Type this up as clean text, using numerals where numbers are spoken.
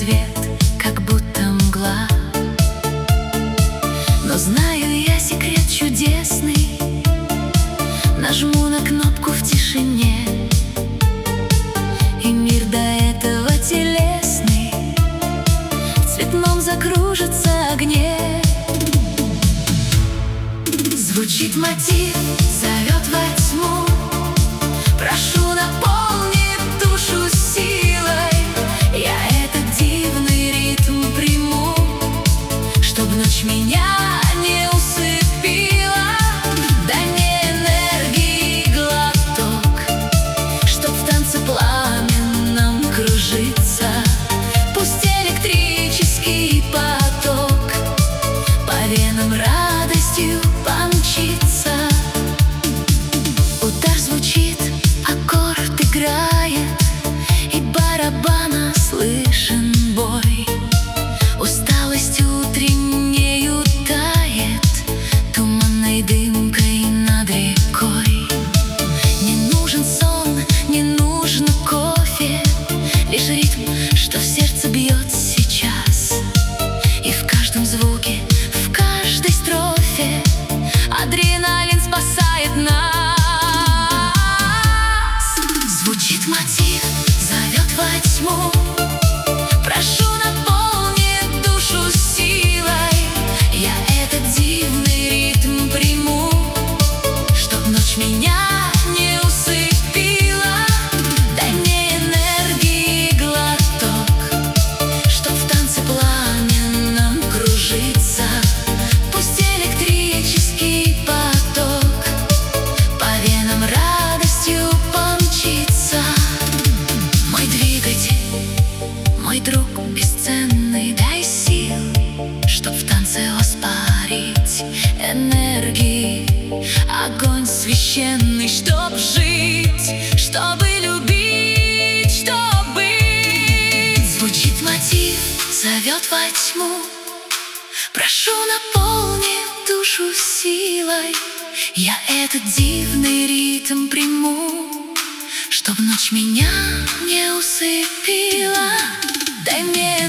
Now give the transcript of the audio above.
свет, как будто мгла. Но знаю я секрет чудесный, нажму на кнопку в тишине, и мир до этого телесный в цветном закружится огне. Звучит мотив, зовет во тьму, прошу, наполни душу силой. Я этот дивный ритм приму, чтоб ночь меня не усыпила. Дай мне энергии глоток, чтоб в танце пламенном кружиться. Пусть электрический поток по венам радостью помчится. Удар звучит, аккорд играет, и барабана слышен бой. Усталость утреннею тает туманной дымкой над рекой. Не нужен сон, не нужно кофе, лишь ритм, что в сердце бьет сейчас. И в каждом звуке, в каждой строфе адреналин спасает нас. Звучит мотив, зовет во тьму, прошу, наполни душу силой. Я этот дивный ритм приму, чтоб ночь меня не усыпила. Дай мне энергии глоток, чтоб в танце пламенном кружиться. Пусть электрический поток по венам радостью помчится. Мой двигатель, мой друг бесценный, дай сил, чтоб в танце воспарить энергии. Огонь священный, чтоб жить, чтобы любить, чтоб быть. Звучит мотив, зовет во тьму, прошу, наполни душу силой. Я этот дивный ритм приму, чтоб ночь меня не усыпила. Дай мне